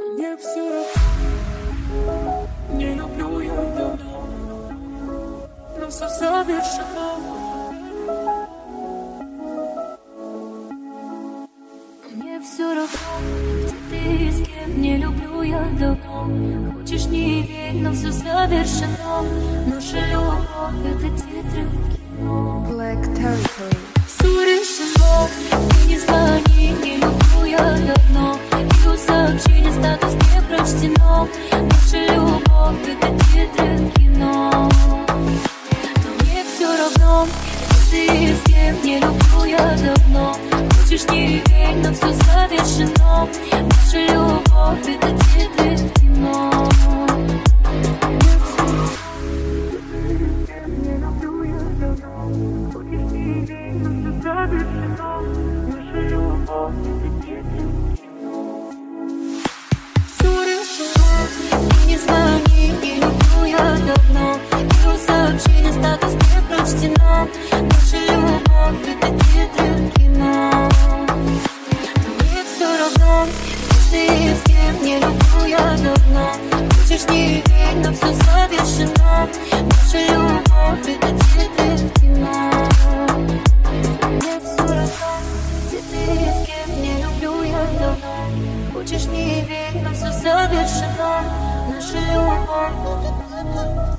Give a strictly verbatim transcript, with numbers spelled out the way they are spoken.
Мне все равно, не люблю я давно, но все совершено. Мне все равно, где ты и с кем, не люблю я давно. Хочешь не верь, но все совершено. Наша любовь — это титры в кино. Black Territory. Все решено, ты не звони, не люблю я давно. И у сообщения статус не прочтено. Наша любовь — это титры в кино. Но мне все равно, где ты и с кем, не люблю я давно. Хочешь не верь, но все совершено. Наша любовь — это титры в кино. Не люблю я давно, хочешь не верь, но все совершено. Наша любовь — это титры в кино. Все решено, ты не звони, не люблю я давно. И у сообщения статус не прочтено. Наша любовь — это титры в кино. Но мне все равно, где ты и с кем, не люблю я давно. Хочешь не верь, но все совершено. Наша любовь — это титры в кино. Мне все равно, где ты и с кем, не люблю я давно. Хочешь не верь, но все совершено. Наша любовь —